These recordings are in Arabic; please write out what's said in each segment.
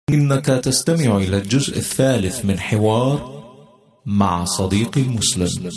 إنك تستمع إلى الجزء الثالث من حوار مع صديقي المسلم.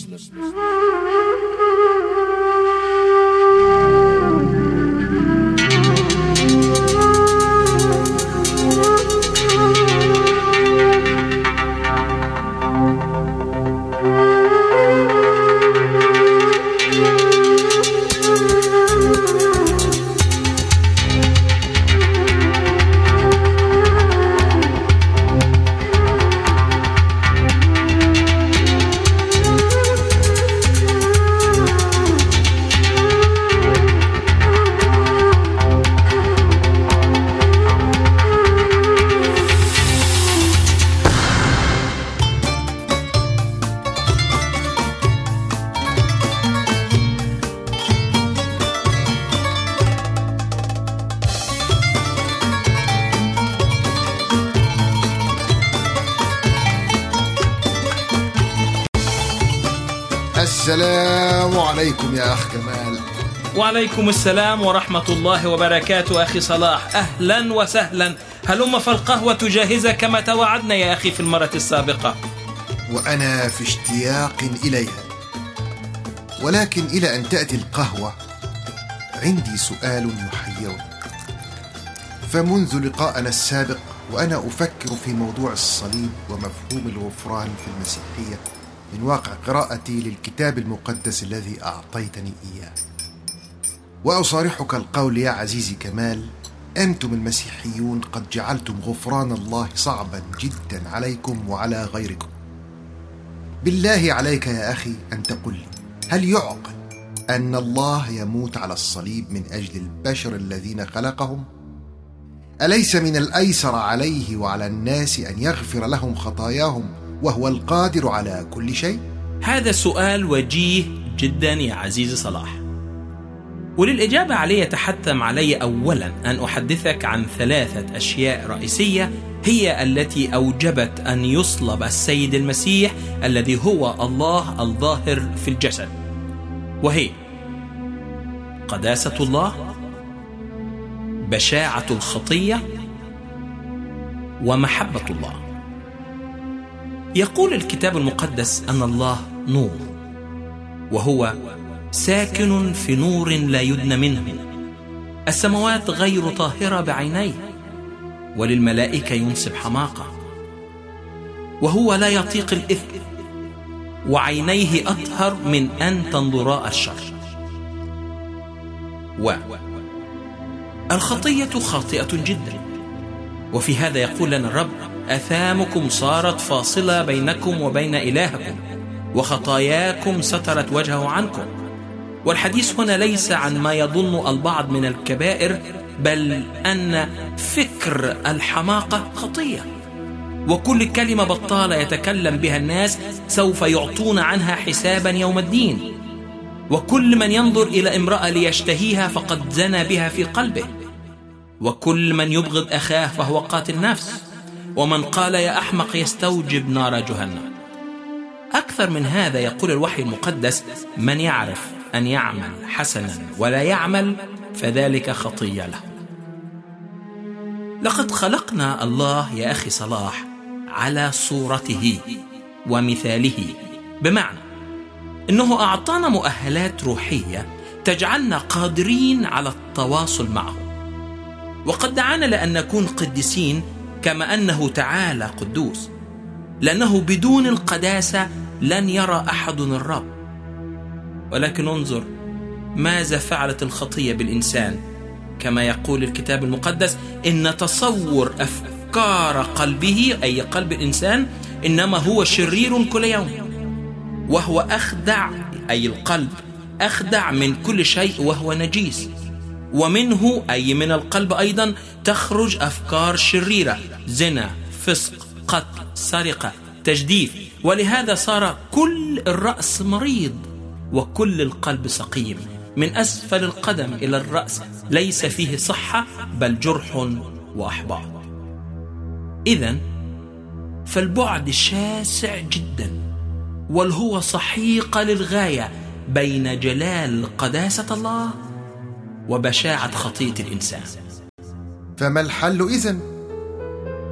السلام عليكم يا أخ كمال. وعليكم السلام ورحمة الله وبركاته أخي صلاح، أهلا وسهلا. هلم فالقهوة جاهزة كما توعدنا يا أخي في المرة السابقة. وأنا في اشتياق إليها، ولكن إلى أن تأتي القهوة عندي سؤال يحيرني. فمنذ لقاءنا السابق وأنا أفكر في موضوع الصليب ومفهوم الغفران في المسيحية من واقع قراءتي للكتاب المقدس الذي أعطيتني إياه. وأصارحك القول يا عزيزي كمال، أنتم المسيحيون قد جعلتم غفران الله صعبا جدا عليكم وعلى غيركم. بالله عليك يا أخي أن تقول لي، هل يعقل أن الله يموت على الصليب من أجل البشر الذين خلقهم؟ أليس من الأيسر عليه وعلى الناس أن يغفر لهم خطاياهم وهو القادر على كل شيء؟ هذا سؤال وجيه جدا يا عزيزي صلاح، وللإجابة عليه يتحتم علي أولا أن أحدثك عن 3 أشياء رئيسية هي التي أوجبت أن يصلب السيد المسيح الذي هو الله الظاهر في الجسد، وهي قداسة الله، بشاعة الخطية، ومحبة الله. يقول الكتاب المقدس أن الله نور، وهو ساكن في نور لا يدنى منه. السماوات غير طاهرة بعينيه، وللملائكة ينسب حماقة، وهو لا يطيق الإثم، وعينيه أطهر من أن تنظراء الشر. والخطية خاطئة جدا، وفي هذا يقول لنا الرب: أثامكم صارت فاصلة بينكم وبين إلهكم، وخطاياكم سترت وجهه عنكم. والحديث هنا ليس عن ما يظن البعض من الكبائر، بل أن فكر الحماقة خطية، وكل كلمة بطالة يتكلم بها الناس سوف يعطون عنها حسابا يوم الدين. وكل من ينظر إلى امرأة ليشتهيها فقد زنى بها في قلبه، وكل من يبغض أخاه فهو قاتل نفس، ومن قال يا أحمق يستوجب نار جهنم. أكثر من هذا يقول الوحي المقدس: من يعرف أن يعمل حسنا ولا يعمل فذلك خطية له. لقد خلقنا الله يا أخي صلاح على صورته ومثاله، بمعنى إنه أعطانا مؤهلات روحية تجعلنا قادرين على التواصل معه، وقد دعانا لأن نكون قديسين كما أنه تعالى قدوس، لأنه بدون القداسة لن يرى أحد الرب. ولكن انظر ماذا فعلت الخطية بالإنسان، كما يقول الكتاب المقدس: إن تصور أفكار قلبه، أي قلب الإنسان، إنما هو شرير كل يوم، وهو أخدع، أي القلب أخدع من كل شيء وهو نجيس، ومنه أي من القلب أيضا تخرج أفكار شريرة: زنا، فسق، قتل، سرقة، تجديف. ولهذا صار كل الرأس مريض وكل القلب سقيم، من أسفل القدم إلى الرأس ليس فيه صحة بل جرح وأحباط. إذن فالبعد شاسع جدا، والهو صحيقة للغاية بين جلال قداسة الله وبشاعة خطية الإنسان. فما الحل إذن؟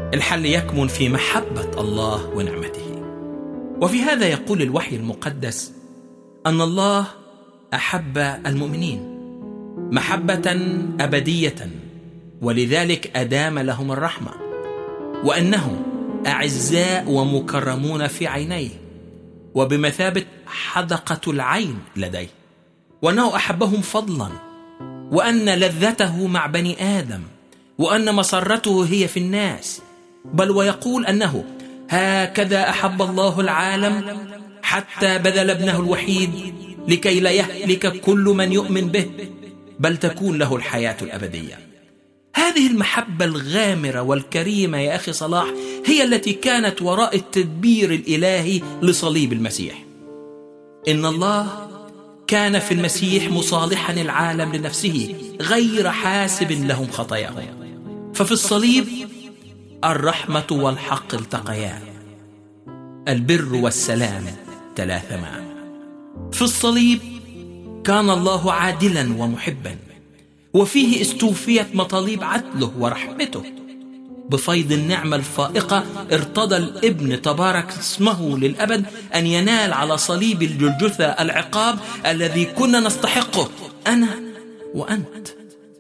الحل يكمن في محبة الله ونعمته. وفي هذا يقول الوحي المقدس أن الله أحب المؤمنين محبة أبدية، ولذلك أدام لهم الرحمة، وأنهم أعزاء ومكرمون في عينيه وبمثابة حدقة العين لديه، وأنه أحبهم فضلا، وأن لذته مع بني آدم، وأن مسرته هي في الناس، بل ويقول أنه هكذا أحب الله العالم حتى بذل ابنه الوحيد لكي لا يهلك كل من يؤمن به بل تكون له الحياة الأبدية. هذه المحبة الغامرة والكريمة يا أخي صلاح هي التي كانت وراء التدبير الإلهي لصليب المسيح. إن الله كان في المسيح مصالحا العالم لنفسه غير حاسب لهم خطاياهم، ففي الصليب الرحمة والحق التقيان، البر والسلام تلاثما. في الصليب كان الله عادلا ومحبا، وفيه استوفيت مطالب عدله ورحمته. بفيض النعمة الفائقة ارتضى الابن تبارك اسمه للأبد أن ينال على صليب الجلجثة العقاب الذي كنا نستحقه أنا وأنت.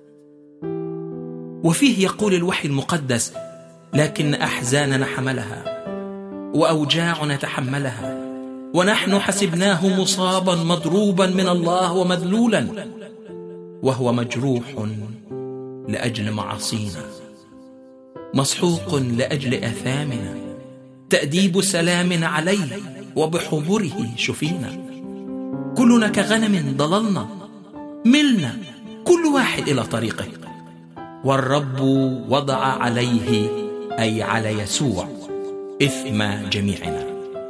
وفيه يقول الوحي المقدس لكن أحزاننا حملها وأوجاعنا تحملها، ونحن حسبناه مصابا مضروبا من الله ومذلولا، وهو مجروح لأجل معاصينا، مسحوق لأجل آثامنا، تأديب سلام عليه وبحبره شفينا. كلنا كغنم ضللنا، ملنا كل واحد إلى طريقه، والرب وضع عليه أي على يسوع إثم جميعنا.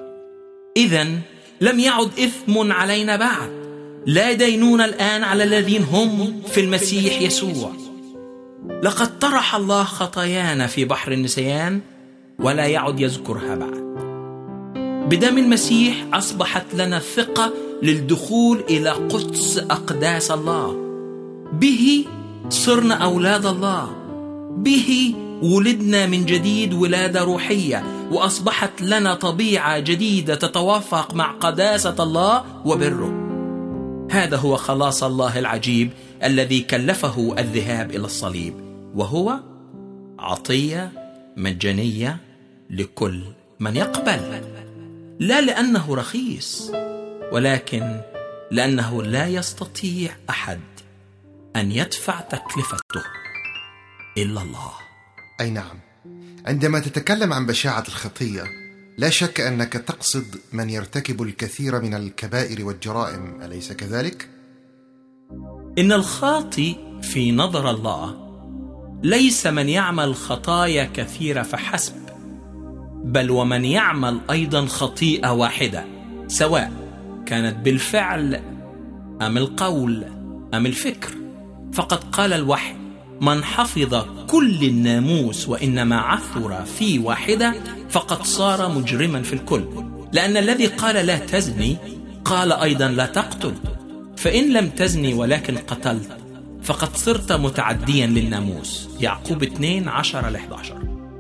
إذن لم يعد إثم علينا بعد، لا دينون الآن على الذين هم في المسيح يسوع. لقد طرح الله خطايانا في بحر النسيان ولا يعد يذكرها بعد. بدم المسيح أصبحت لنا الثقة للدخول إلى قدس أقداس الله. به صرنا أولاد الله، به ولدنا من جديد ولادة روحية، وأصبحت لنا طبيعة جديدة تتوافق مع قداسة الله وبره. هذا هو خلاص الله العجيب الذي كلفه الذهاب إلى الصليب، وهو عطية مجانية لكل من يقبل، لا لأنه رخيص، ولكن لأنه لا يستطيع أحد أن يدفع تكلفته إلا الله. أي نعم، عندما تتكلم عن بشاعة الخطية لا شك أنك تقصد من يرتكب الكثير من الكبائر والجرائم، أليس كذلك؟ إن الخاطئ في نظر الله ليس من يعمل خطايا كثيرة فحسب، بل ومن يعمل أيضا خطيئة واحدة، سواء كانت بالفعل أم القول أم الفكر. فقد قال الوحي من حفظ كل الناموس وإنما عثر في واحدة فقد صار مجرما في الكل، لأن الذي قال لا تزني قال أيضا لا تقتل، فإن لم تزني ولكن قتلت فقد صرت متعديا للناموس. يعقوب 2:10-11.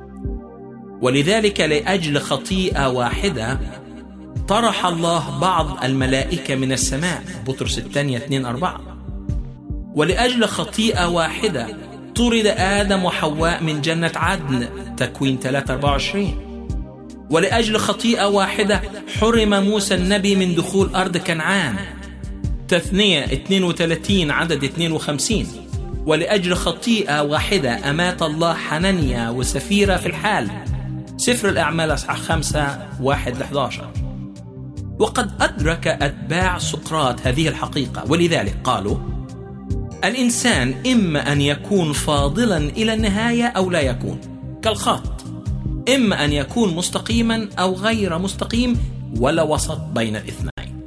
ولذلك لأجل خطيئة واحدة طرح الله بعض الملائكة من السماء، بطرس 2:4. ولأجل خطيئة واحدة طرد آدم وحواء من جنة عدن، تكوين 3:24. ولأجل خطيئة واحدة حرم موسى النبي من دخول أرض كنعان، تثنية 32 عدد 52. ولأجل خطيئة واحدة أمات الله حنانيا وسفيرة في الحال، سفر الأعمال أصحاح 5:1-11. وقد أدرك أتباع سقراط هذه الحقيقة، ولذلك قالوا الإنسان إما أن يكون فاضلا إلى النهاية أو لا يكون، كالخط، إما أن يكون مستقيما أو غير مستقيم، ولا وسط بين الاثنين.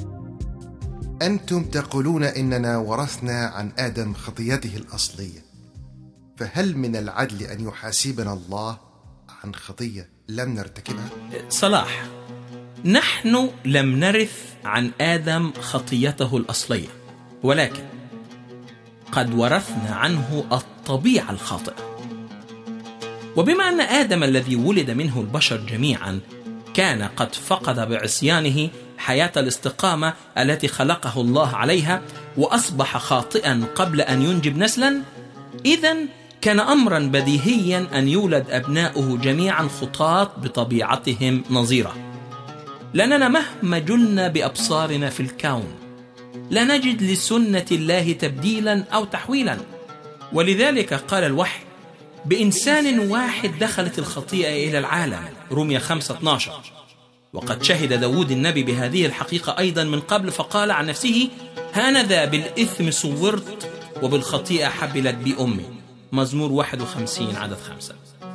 أنتم تقولون إننا ورثنا عن آدم خطيته الأصلية، فهل من العدل أن يحاسبنا الله عن خطية لم نرتكبها؟ صلاح، نحن لم نرث عن آدم خطيته الأصلية، ولكن قد ورثنا عنه الطبيعة الخاطئة. وبما أن آدم الذي ولد منه البشر جميعا كان قد فقد بعصيانه حياة الاستقامة التي خلقه الله عليها وأصبح خاطئا قبل أن ينجب نسلا، إذن كان أمرا بديهيا أن يولد أبناؤه جميعا خطاة بطبيعتهم نظيرة، لأننا مهما جلنا بأبصارنا في الكون لا نجد لسنة الله تبديلا أو تحويلا. ولذلك قال الوحي: بإنسان واحد دخلت الخطيئة إلى العالم، رومية 5:12. وقد شهد داود النبي بهذه الحقيقة أيضا من قبل، فقال عن نفسه: هانذا بالإثم صورت وبالخطيئة حبلت بي أمي، مزمور 51 عدد 5.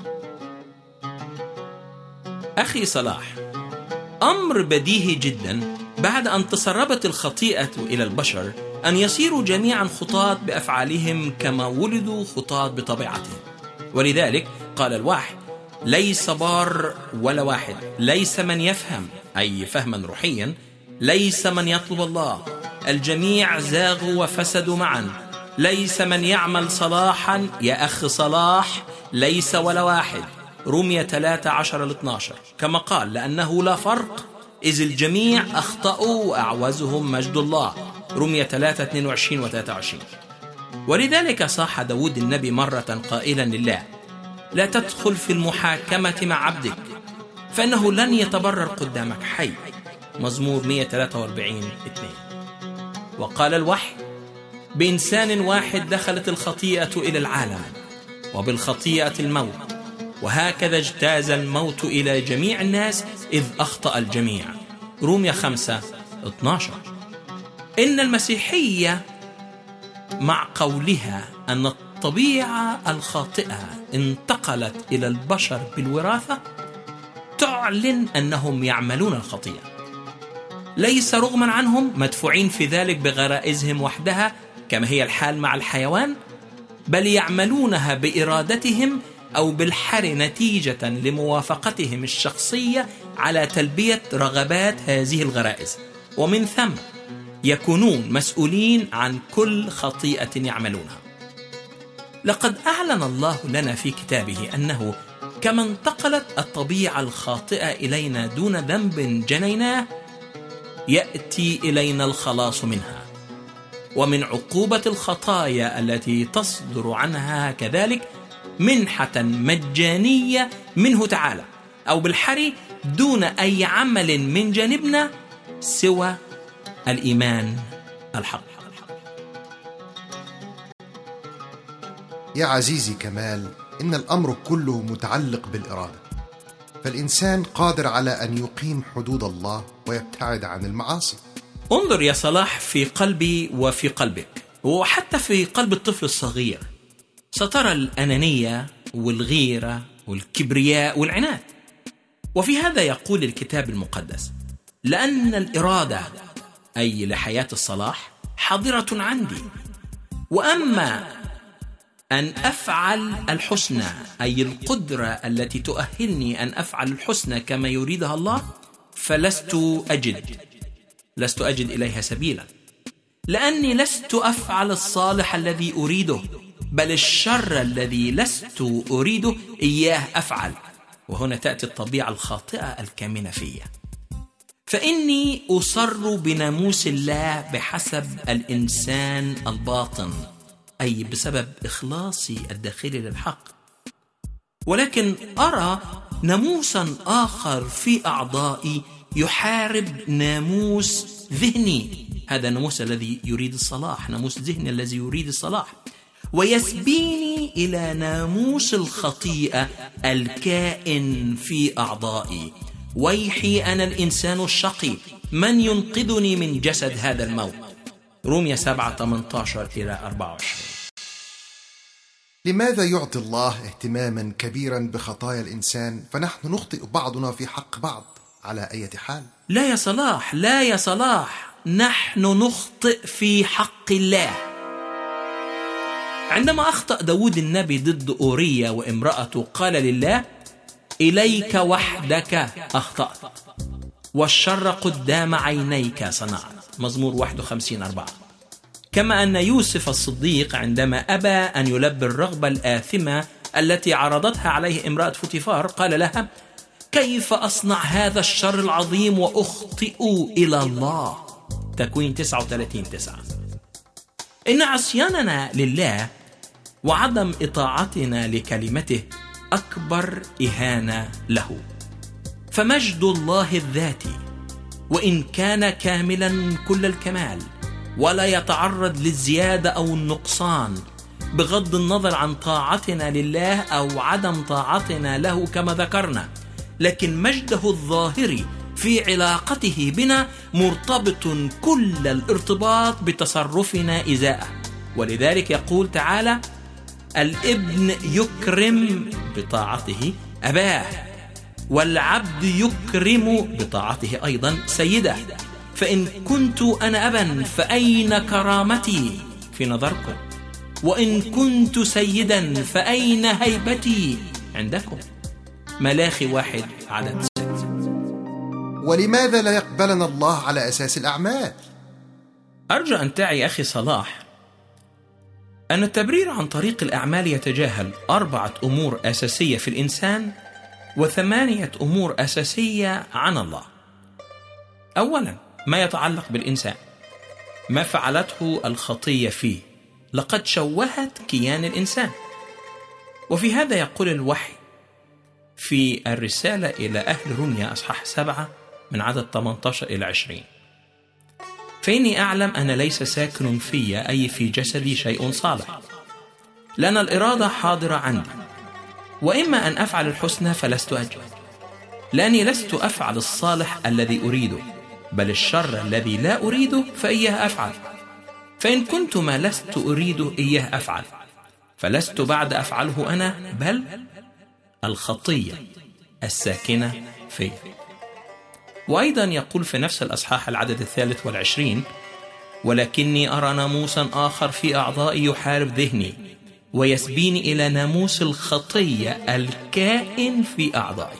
أخي صلاح، أمر بديهي جدا بعد أن تسربت الخطيئة إلى البشر أن يصيروا جميعا خطاة بأفعالهم كما ولدوا خطاة بطبيعتهم. ولذلك قال الوحي: ليس بار ولا واحد، ليس من يفهم أي فهما روحيا، ليس من يطلب الله، الجميع زاغوا وفسدوا معا، ليس من يعمل صلاحا. يا أخ صلاح، ليس ولا واحد، رومية 13:12. كما قال: لأنه لا فرق إذ الجميع أخطأوا وأعوزهم مجد الله، رومية 3:22 و23. ولذلك صاح داود النبي مرة قائلا لله: لا تدخل في المحاكمة مع عبدك فإنه لن يتبرر قدامك حي، مزمور 143:2. وقال الوحي: بإنسان واحد دخلت الخطيئة إلى العالم وبالخطيئة الموت، وهكذا اجتاز الموت إلى جميع الناس إذ أخطأ الجميع، رومية 5:12. إن المسيحية مع قولها أن الطبيعة الخاطئة انتقلت إلى البشر بالوراثة تعلن أنهم يعملون الخطيئة، ليس رغما عنهم مدفوعين في ذلك بغرائزهم وحدها كما هي الحال مع الحيوان، بل يعملونها بإرادتهم أو بالحر نتيجة لموافقتهم الشخصية على تلبية رغبات هذه الغرائز، ومن ثم يكونون مسؤولين عن كل خطيئة يعملونها. لقد أعلن الله لنا في كتابه أنه كما انتقلت الطبيعة الخاطئة إلينا دون ذنب جنيناه، يأتي إلينا الخلاص منها، ومن عقوبة الخطايا التي تصدر عنها كذلك منحة مجانية منه تعالى، أو بالحري دون أي عمل من جانبنا سوى الإيمان الحق. يا عزيزي كمال، إن الأمر كله متعلق بالإرادة، فالإنسان قادر على أن يقيم حدود الله ويبتعد عن المعاصي. انظر يا صلاح في قلبي وفي قلبك وحتى في قلب الطفل الصغير، سترى الأنانية والغيرة والكبرياء والعناد. وفي هذا يقول الكتاب المقدس: لأن الإرادة أي لحياة الصلاح حاضرة عندي، وأما أن أفعل الحسنى أي القدرة التي تؤهلني أن أفعل الحسنى كما يريدها الله فلست أجد إليها سبيلا، لأني لست أفعل الصالح الذي أريده، بل الشر الذي لست أريده إياه أفعل. وهنا تأتي الطبيعة الخاطئة الكامنة فيها، فإني أصر بناموس الله بحسب الإنسان الباطن، أي بسبب إخلاصي الداخلي للحق، ولكن أرى ناموسا آخر في أعضائي يحارب ناموس ذهني، هذا الناموس الذي يريد الصلاح، ناموس ذهني الذي يريد الصلاح، ويسبيني إلى ناموس الخطيئة الكائن في أعضائي. ويحي أنا الإنسان الشقي، من ينقذني من جسد هذا الموت، رومية 7:18-24. لماذا يعطي الله اهتماما كبيرا بخطايا الإنسان فنحن نخطئ بعضنا في حق بعض على أي حال؟ لا يا صلاح، لا يا صلاح، نحن نخطئ في حق الله. عندما أخطأ داود النبي ضد أورية وامرأته قال لله: إليك وحدك أخطأت والشر قدام عينيك صنعت، مزمور 51:4. كما أن يوسف الصديق عندما أبى أن يلبي الرغبة الآثمة التي عرضتها عليه امرأة فوتيفار قال لها: كيف أصنع هذا الشر العظيم وأخطئ إلى الله؟ تكوين 39:9. إن عصياننا لله وعدم إطاعتنا لكلمته أكبر إهانة له. فمجد الله الذاتي وإن كان كاملا كل الكمال ولا يتعرض للزيادة أو النقصان بغض النظر عن طاعتنا لله أو عدم طاعتنا له كما ذكرنا، لكن مجده الظاهري في علاقته بنا مرتبط كل الارتباط بتصرفنا إزاءه. ولذلك يقول تعالى: الابن يكرم بطاعته أباه، والعبد يكرم بطاعته أيضا سيده. فإن كنت أنا أبا فأين كرامتي في نظركم؟ وإن كنت سيدا فأين هيبتي عندكم؟ ملاخي 1:6. ولماذا لا يقبلنا الله على أساس الأعمال؟ أرجو أن تعي أخي صلاح أن التبرير عن طريق الأعمال يتجاهل 4 أمور أساسية في الإنسان و8 أمور أساسية عن الله. أولا، ما يتعلق بالإنسان، ما فعلته الخطية فيه لقد شوهت كيان الإنسان. وفي هذا يقول الوحي في الرسالة إلى أهل روميا أصحاح 7 من عدد 18 إلى 20: فإني أعلم أن ليس ساكن في أي في جسدي شيء صالح، لأن الإرادة حاضرة عندي، وإما أن أفعل الحسنى فلست أجد، لأني لست أفعل الصالح الذي أريده، بل الشر الذي لا أريده فإياه أفعل. فإن كنت ما لست أريده إياه أفعل، فلست بعد أفعله أنا، بل الخطية الساكنة في. وأيضا يقول في نفس الأصحاح العدد 23: ولكني أرى ناموسا آخر في أعضائي يحارب ذهني ويسبيني إلى ناموس الخطية الكائن في أعضائي.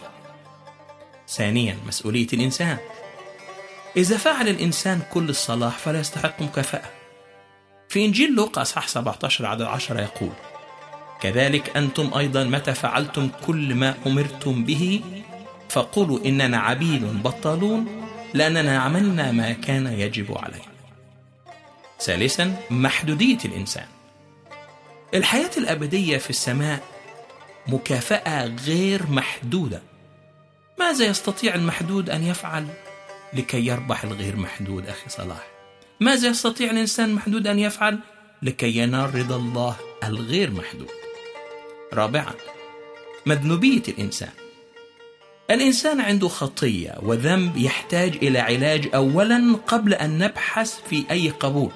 ثانيا، مسؤولية الإنسان. إذا فعل الإنسان كل الصلاح فلا يستحق مكافأة. في إنجيل لوقا أصحاح 17 عدد 10 يقول: كذلك أنتم أيضا متى فعلتم كل ما أمرتم به فقولوا إننا عبيد بطالون لأننا عملنا ما كان يجب علينا. ثالثا، محدودية الإنسان. الحياة الأبدية في السماء مكافأة غير محدودة. ماذا يستطيع المحدود أن يفعل لكي يربح الغير محدود أخي صلاح؟ ماذا يستطيع الإنسان المحدود أن يفعل لكي ينال رضا الله الغير محدود؟ رابعا، مذنوبية الإنسان. الإنسان عنده خطية وذنب يحتاج إلى علاج أولا قبل أن نبحث في أي قبول،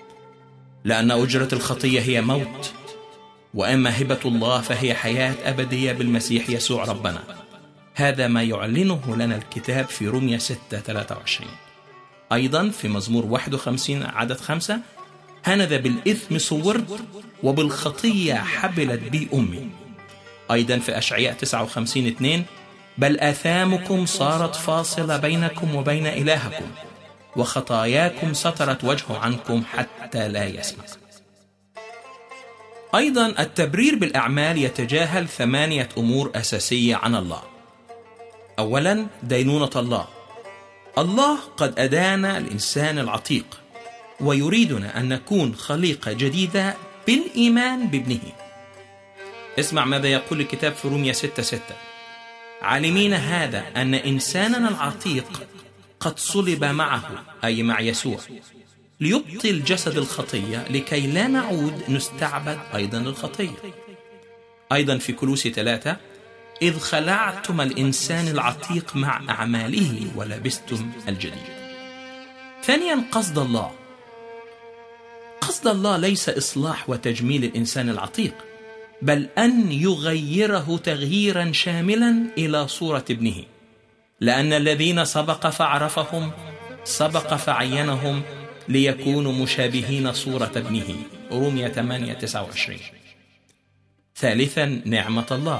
لأن أجرة الخطية هي موت، وأما هبة الله فهي حياة أبدية بالمسيح يسوع ربنا. هذا ما يعلنه لنا الكتاب في روميا 6:23. أيضا في مزمور 51 عدد 5: هنذا بالإثم صورت وبالخطية حبلت بي أمي. أيضا في أشعياء 59:2: بل آثامكم صارت فاصلة بينكم وبين إلهكم وخطاياكم سترت وجهه عنكم حتى لا يسمع. أيضا التبرير بالأعمال يتجاهل 8 أمور أساسية عن الله. أولا، دينونة الله. الله قد أدانا الإنسان العتيق ويريدنا أن نكون خليقة جديدة بالإيمان بابنه. اسمع ماذا يقول الكتاب في روميا 6:6: عالمين هذا أن إنساننا العتيق قد صلب معه، أي مع يسوع، ليبطل جسد الخطية لكي لا نعود نستعبد أيضا للخطية. أيضا في كولوسي 3: إذ خلعتم الإنسان العتيق مع أعماله ولبستم الجديد. ثانيا، قصد الله. قصد الله ليس إصلاح وتجميل الإنسان العتيق، بل أن يغيره تغييرا شاملا إلى صورة ابنه، لأن الذين سبق فعرفهم سبق فعينهم ليكونوا مشابهين صورة ابنه. روميا 8:29. ثالثا، نعمة الله.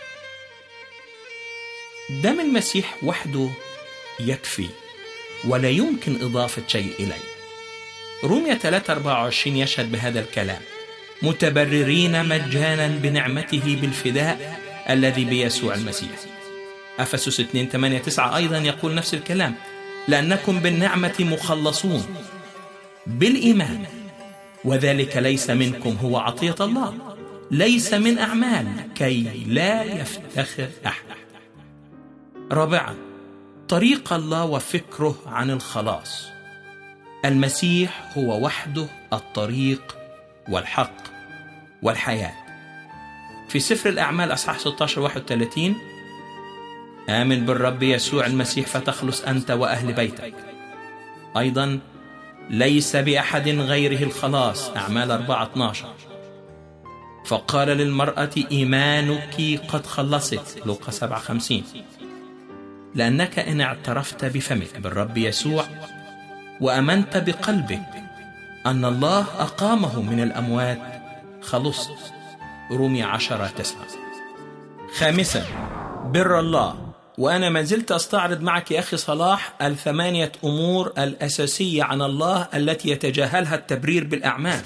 دم المسيح وحده يكفي ولا يمكن إضافة شيء إليه. روميا 3:24 يشهد بهذا الكلام: متبررين مجانا بنعمته بالفداء الذي بيسوع المسيح. أفسس 2:8-9 أيضا يقول نفس الكلام: لأنكم بالنعمة مخلصون بالإيمان، وذلك ليس منكم، هو عطية الله، ليس من أعمال، كي لا يفتخر أحد. رابعا، طريق الله وفكره عن الخلاص. المسيح هو وحده الطريق والحق والحياة. في سفر الأعمال أصحاح 16:31: آمن بالرب يسوع المسيح فتخلص أنت وأهل بيتك. أيضا ليس بأحد غيره الخلاص، أعمال 4:12. فقال للمرأة: إيمانك قد خلصك، لوقا 7:50. لأنك إن اعترفت بفمك بالرب يسوع وأمنت بقلبك أن الله أقامه من الأموات خلصت، رومية 10:9. خامسا، بر الله. وأنا ما زلت أستعرض معك يا أخي صلاح 8 أمور الأساسية عن الله التي يتجاهلها التبرير بالأعمال.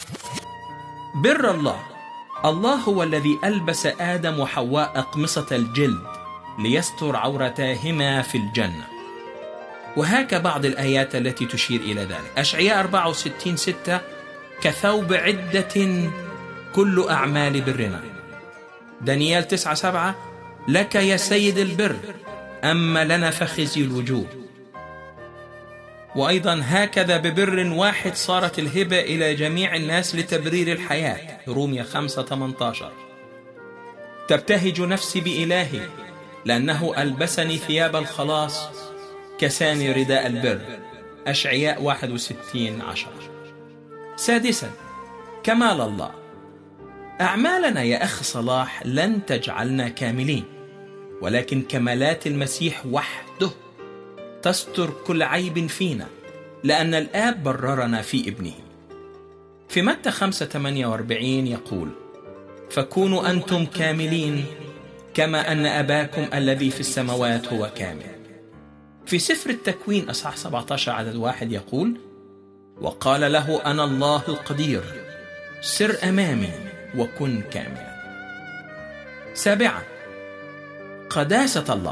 بر الله. الله هو الذي ألبس آدم وحواء أقمصة الجلد ليستر عورتاهما في الجنة، وهاك بعض الآيات التي تشير إلى ذلك. أشعياء 64:6: كثوب عدة كل أعمال برنا. دانيال 9:7: لك يا سيد البر، أما لنا فخزي الوجوه. وأيضا هكذا ببر واحد صارت الهبة إلى جميع الناس لتبرير الحياة، رومية 5:18. تبتهج نفسي بإلهي لأنه ألبسني ثياب الخلاص، كساني رداء البر، أشعياء 61:10. سادسا، كمال الله. أعمالنا يا أخ صلاح لن تجعلنا كاملين، ولكن كمالات المسيح وحده تستر كل عيب فينا، لأن الآب بررنا في ابنه. في متى 5:48 يقول: فكونوا أنتم كاملين كما أن أباكم الذي في السماوات هو كامل. في سفر التكوين أصحاح 17:1 يقول: وقال له: أنا الله القدير، سر أمامي وكن كاملا. سابعا، قداسة الله.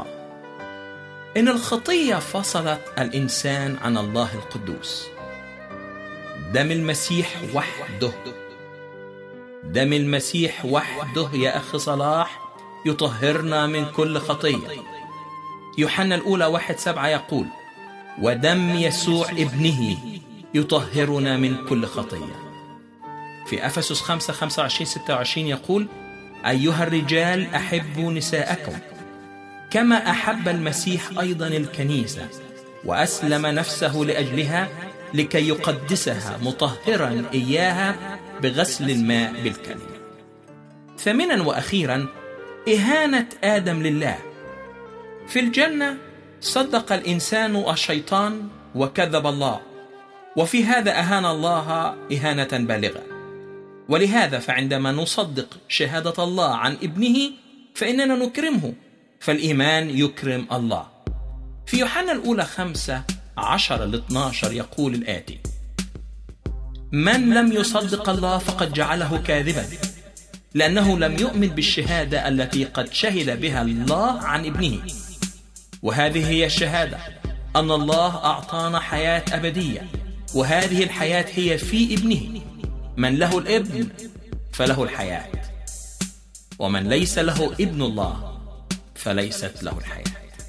إن الخطية فصلت الإنسان عن الله القدوس. دم المسيح وحده، دم المسيح وحده يا أخي صلاح يطهرنا من كل خطية. يوحنا الأولى 1:7 يقول: ودم يسوع ابنه يطهرنا من كل خطية. في أفسس 5:25-26 يقول: أيها الرجال أحبوا نساءكم كما أحب المسيح أيضا الكنيسة وأسلم نفسه لأجلها لكي يقدسها مطهرا إياها بغسل الماء بالكلمة. ثامنا وأخيرا، إهانة آدم لله. في الجنة صدق الإنسان الشيطان وكذب الله، وفي هذا أهان الله إهانة بالغة. ولهذا فعندما نصدق شهادة الله عن ابنه فإننا نكرمه، فالإيمان يكرم الله. في يوحنا الأولى 5:10-12 يقول الآتي: من لم يصدق الله فقد جعله كاذبا، لأنه لم يؤمن بالشهادة التي قد شهد بها الله عن ابنه. وهذه هي الشهادة، أن الله أعطانا حياة أبدية، وهذه الحياة هي في ابنه. من له الابن فله الحياة، ومن ليس له ابن الله فليست له الحياة.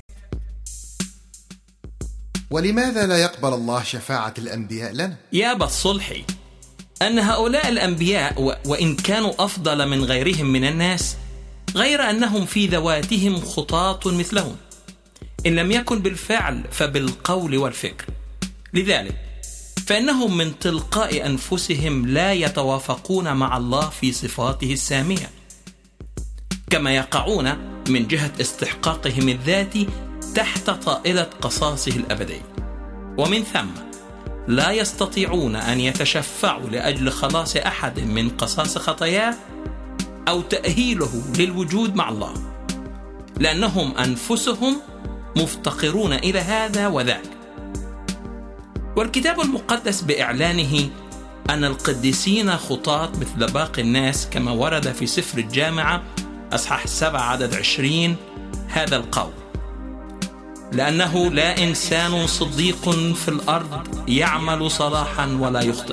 ولماذا لا يقبل الله شفاعة الأنبياء لنا؟ يا أبا الصلحي، أن هؤلاء الأنبياء وإن كانوا أفضل من غيرهم من الناس، غير أنهم في ذواتهم خطاة مثلهم، إن لم يكن بالفعل فبالقول والفكر. لذلك فإنهم من تلقاء أنفسهم لا يتوافقون مع الله في صفاته السامية، كما يقعون من جهة استحقاقهم الذاتي تحت طائلة قصاصه الأبدي، ومن ثم لا يستطيعون أن يتشفعوا لأجل خلاص أحد من قصاص خطاياه أو تأهيله للوجود مع الله، لأنهم أنفسهم مفتقرون إلى هذا وذاك. والكتاب المقدس بإعلانه أن القديسين خطاة مثل باقي الناس، كما ورد في سفر الجامعة أصحاح 7 عدد 20 هذا القول: لأنه لا إنسان صديق في الأرض يعمل صلاحا ولا يخطئ.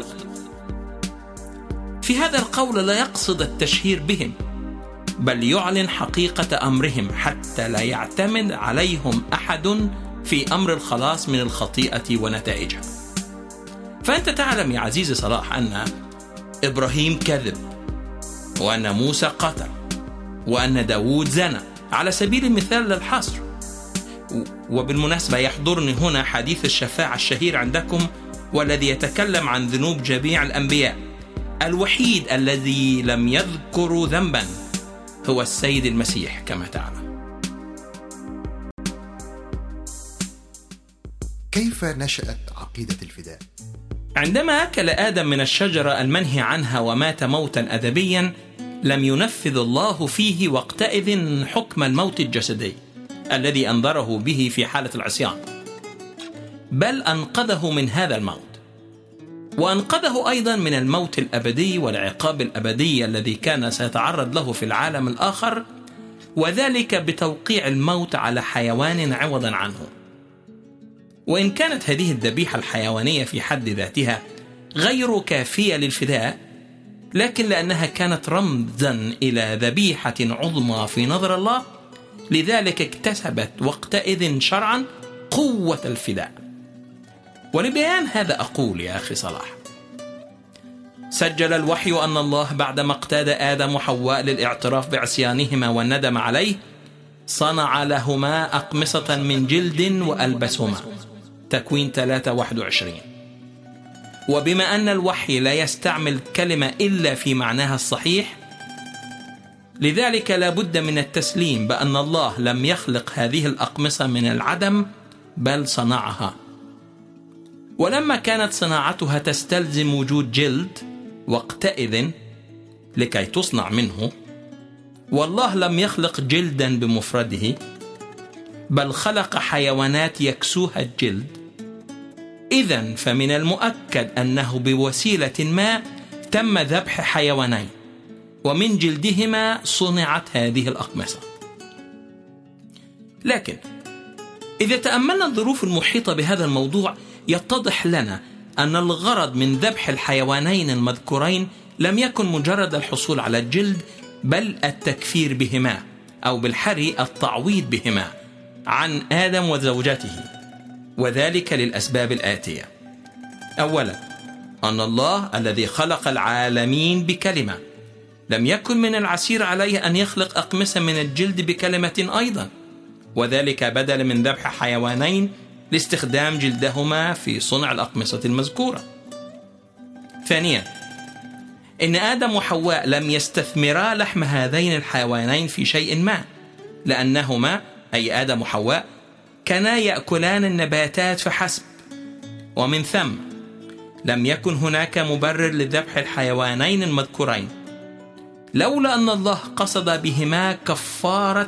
في هذا القول لا يقصد التشهير بهم، بل يعلن حقيقة أمرهم حتى لا يعتمد عليهم أحد في أمر الخلاص من الخطيئة ونتائجها. فأنت تعلم يا عزيزي صلاح أن إبراهيم كذب، وأن موسى قتل، وأن داود زنى على سبيل المثال للحصر. وبالمناسبة يحضرني هنا حديث الشفاعة الشهير عندكم، والذي يتكلم عن ذنوب جميع الأنبياء. الوحيد الذي لم يذكر ذنبا هو السيد المسيح كما تعلم. كيف نشأت عقيدة الفداء؟ عندما أكل آدم من الشجرة المنهي عنها ومات موتا أدبيا، لم ينفذ الله فيه وقتئذ حكم الموت الجسدي الذي أنذره به في حالة العصيان، بل أنقذه من هذا الموت، وأنقذه أيضا من الموت الأبدي والعقاب الأبدي الذي كان سيتعرض له في العالم الآخر، وذلك بتوقيع الموت على حيوان عوضا عنه. وإن كانت هذه الذبيحة الحيوانية في حد ذاتها غير كافية للفداء، لكن لأنها كانت رمزا إلى ذبيحة عظمى في نظر الله، لذلك اكتسبت وقتئذ شرعا قوة الفداء. ولبيان هذا أقول يا أخي صلاح: سجل الوحي أن الله بعدما اقتاد آدم وحواء للاعتراف بعصيانهما والندم عليه، صنع لهما أقمصة من جلد وألبسهما. تكوين 3:21. وبما أن الوحي لا يستعمل كلمة إلا في معناها الصحيح، لذلك لا بد من التسليم بأن الله لم يخلق هذه الأقمصة من العدم، بل صنعها. ولما كانت صناعتها تستلزم وجود جلد وقتئذ لكي تصنع منه، والله لم يخلق جلدا بمفرده، بل خلق حيوانات يكسوها الجلد، إذن فمن المؤكد أنه بوسيلة ما تم ذبح حيوانين، ومن جلدهما صنعت هذه الأقمصة. لكن إذا تأملنا الظروف المحيطة بهذا الموضوع، يتضح لنا أن الغرض من ذبح الحيوانين المذكورين لم يكن مجرد الحصول على الجلد، بل التكفير بهما، أو بالحري التعويض بهما عن آدم وزوجته، وذلك للأسباب الآتية: أولا، أن الله الذي خلق العالمين بكلمة لم يكن من العسير عليه أن يخلق أقمصة من الجلد بكلمة أيضا، وذلك بدل من ذبح حيوانين لاستخدام جلدهما في صنع الأقمصة المذكورة. ثانيا، إن آدم وحواء لم يستثمرا لحم هذين الحيوانين في شيء ما، لأنهما أي آدم وحواء كانا يأكلان النباتات فحسب، ومن ثم لم يكن هناك مبرر لذبح الحيوانين المذكورين، لولا أن الله قصد بهما كفارة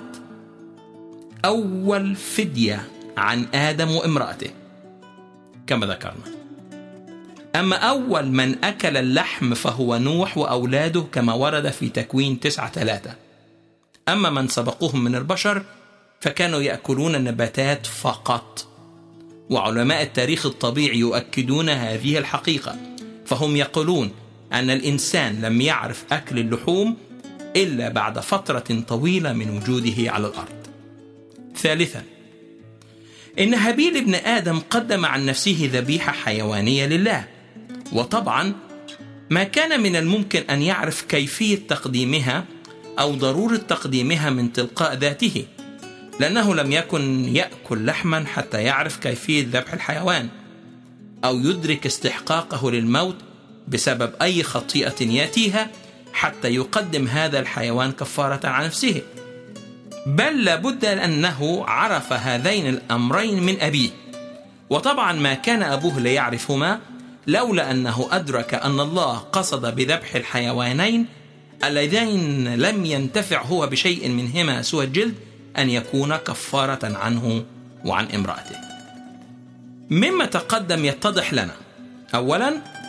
أول فدية عن آدم وامرأته كما ذكرنا. أما أول من أكل اللحم فهو نوح وأولاده كما ورد في تكوين 9:3. أما من سبقوهم من البشر فكانوا يأكلون النباتات فقط. وعلماء التاريخ الطبيعي يؤكدون هذه الحقيقة، فهم يقولون أن الإنسان لم يعرف أكل اللحوم إلا بعد فترة طويلة من وجوده على الأرض. ثالثا، إن هابيل ابن آدم قدم عن نفسه ذبيحة حيوانية لله، وطبعا ما كان من الممكن أن يعرف كيفية تقديمها أو ضرورة تقديمها من تلقاء ذاته، لأنه لم يكن يأكل لحما حتى يعرف كيفية ذبح الحيوان أو يدرك استحقاقه للموت بسبب أي خطيئة يأتيها حتى يقدم هذا الحيوان كفارة عن نفسه، بل لابد أنه عرف هذين الأمرين من أبيه، وطبعا ما كان أبوه ليعرفهما لولا أنه أدرك أن الله قصد بذبح الحيوانين اللذين لم ينتفع هو بشيء منهما سوى الجلد أن يكون كفارة عنه وعن امرأته. مما تقدم يتضح لنا: أولا،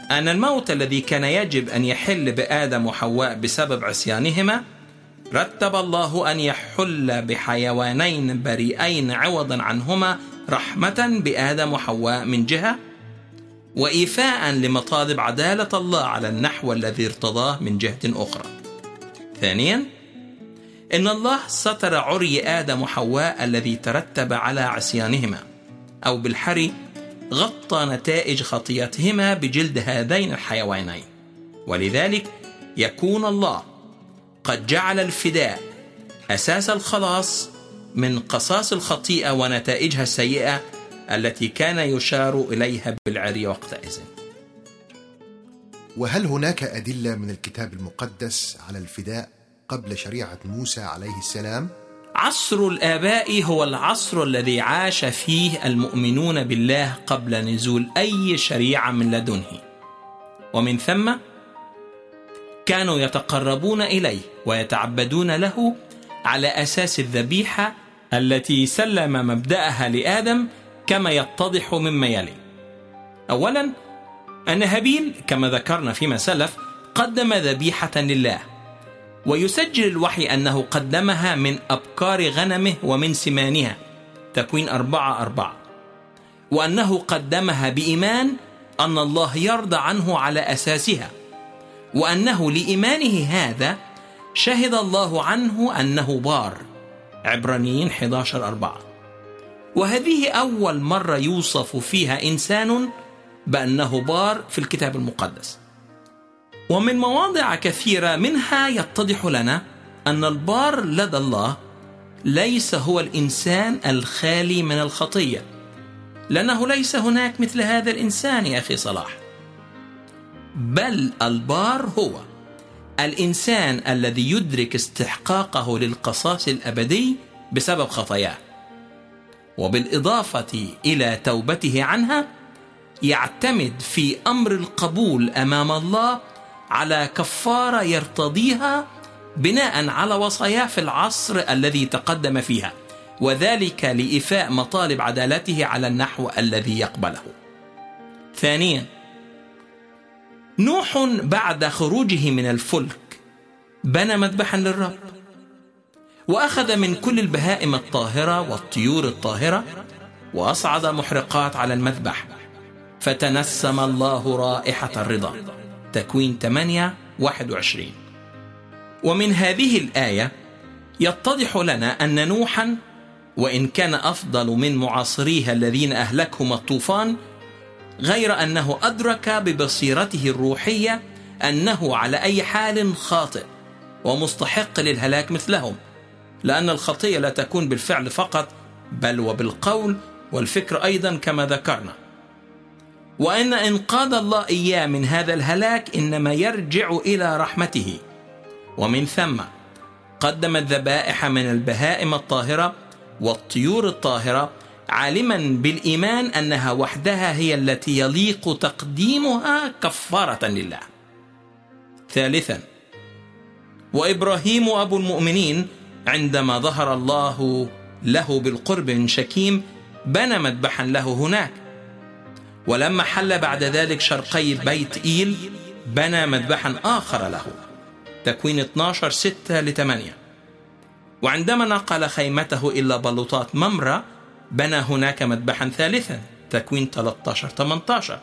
أن الموت الذي كان يجب أن يحل بآدم وحواء بسبب عصيانهما رتب الله أن يحل بحيوانين بريئين عوضا عنهما رحمة بآدم وحواء من جهة، وإيفاء لمطالب عدالة الله على النحو الذي ارتضاه من جهة أخرى. ثانيا، إن الله ستر عري آدم وحواء الذي ترتب على عصيانهما، أو بالحري غطى نتائج خطيئتهما بجلد هذين الحيوانين، ولذلك يكون الله قد جعل الفداء أساس الخلاص من قصاص الخطيئة ونتائجها السيئة التي كان يشار إليها بالعري وقتئذ. وهل هناك أدلة من الكتاب المقدس على الفداء قبل شريعة موسى عليه السلام؟ عصر الآباء هو العصر الذي عاش فيه المؤمنون بالله قبل نزول أي شريعة من لدنه، ومن ثم كانوا يتقربون إليه ويتعبدون له على أساس الذبيحة التي سلم مبدأها لآدم كما يتضح مما يلي. أولا، أن هابيل كما ذكرنا فيما سلف قدم ذبيحة لله، ويسجل الوحي أنه قدمها من أبكار غنمه ومن سمانها، تكوين 4:4، وأنه قدمها بإيمان أن الله يرضى عنه على أساسها، وأنه لإيمانه هذا شهد الله عنه أنه بار، عبرانيين 11:4. وهذه أول مرة يوصف فيها إنسان بأنه بار في الكتاب المقدس. ومن مواضع كثيرة منها يتضح لنا أن البار لدى الله ليس هو الإنسان الخالي من الخطية، لأنه ليس هناك مثل هذا الإنسان يا أخي صلاح، بل البار هو الإنسان الذي يدرك استحقاقه للقصاص الأبدي بسبب خطاياه، وبالإضافة إلى توبته عنها يعتمد في أمر القبول أمام الله على كفارة يرتضيها بناء على وصاياه في العصر الذي تقدم فيها، وذلك لإيفاء مطالب عدالته على النحو الذي يقبله. ثانيا، نوح بعد خروجه من الفلك بنى مذبحا للرب، وأخذ من كل البهائم الطاهرة والطيور الطاهرة وأصعد محرقات على المذبح، فتنسم الله رائحة الرضا، تكوين 8:21. ومن هذه الآية يتضح لنا أن نوحا وإن كان أفضل من معاصريه الذين أهلكهم الطوفان، غير أنه أدرك ببصيرته الروحية أنه على أي حال خاطئ ومستحق للهلاك مثلهم، لأن الخطية لا تكون بالفعل فقط بل وبالقول والفكر أيضا كما ذكرنا، وأن إنقاذ الله إياه من هذا الهلاك إنما يرجع إلى رحمته. ومن ثم قدم الذبائح من البهائم الطاهرة والطيور الطاهرة، عالما بالإيمان أنها وحدها هي التي يليق تقديمها كفارة لله. ثالثا، وإبراهيم أبو المؤمنين عندما ظهر الله له بالقرب من شكيم بنى مذبحا له هناك، ولما حل بعد ذلك شرقي بيت إيل بنى مذبحا آخر له، تكوين 12:6-8. وعندما نقل خيمته إلى بلوطات ممرة بنى هناك مذبحا ثالثا، تكوين 13:18.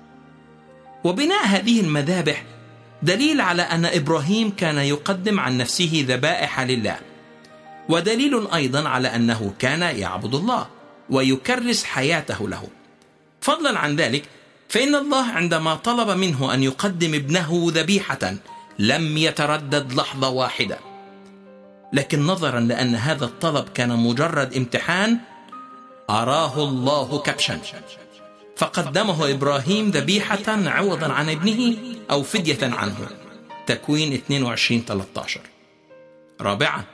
وبناء هذه المذابح دليل على أن إبراهيم كان يقدم عن نفسه ذبائح لله، ودليل أيضا على أنه كان يعبد الله ويكرس حياته له. فضلا عن ذلك فإن الله عندما طلب منه أن يقدم ابنه ذبيحة لم يتردد لحظة واحدة، لكن نظرا لأن هذا الطلب كان مجرد امتحان أراه الله كبشا، فقدمه إبراهيم ذبيحة عوضا عن ابنه أو فدية عنه، تكوين 22:13. رابعا،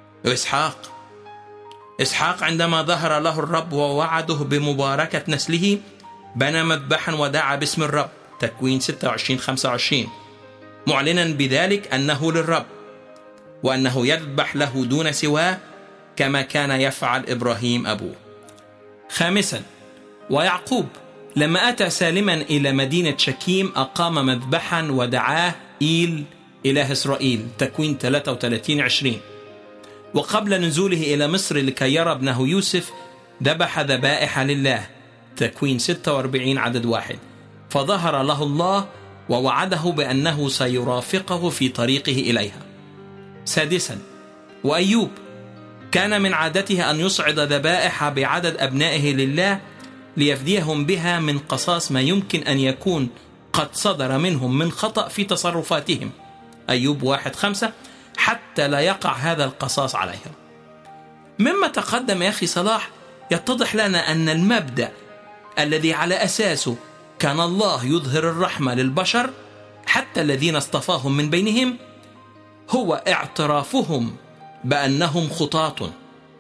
إسحاق عندما ظهر له الرب ووعده بمباركة نسله بنى مذبحا ودعا باسم الرب، تكوين 26:25، معلنا بذلك أنه للرب وأنه يذبح له دون سواه كما كان يفعل إبراهيم أبوه. خامسا، ويعقوب لما أتى سالما إلى مدينة شكيم أقام مذبحا ودعاه إيل إله إسرائيل، تكوين 33:20. وقبل نزوله إلى مصر لكي يرى ابنه يوسف ذبح ذبائح لله، تكوين 46:1. فظهر له الله ووعده بأنه سيرافقه في طريقه إليها. سادسا، وأيوب كان من عادته أن يصعد ذبائح بعدد أبنائه لله ليفديهم بها من قصاص ما يمكن أن يكون قد صدر منهم من خطأ في تصرفاتهم، أيوب 1:5، حتى لا يقع هذا القصاص عليهم. مما تقدم يا أخي صلاح يتضح لنا أن المبدأ الذي على أساسه كان الله يظهر الرحمة للبشر حتى الذين اصطفاهم من بينهم هو اعترافهم بأنهم خطاة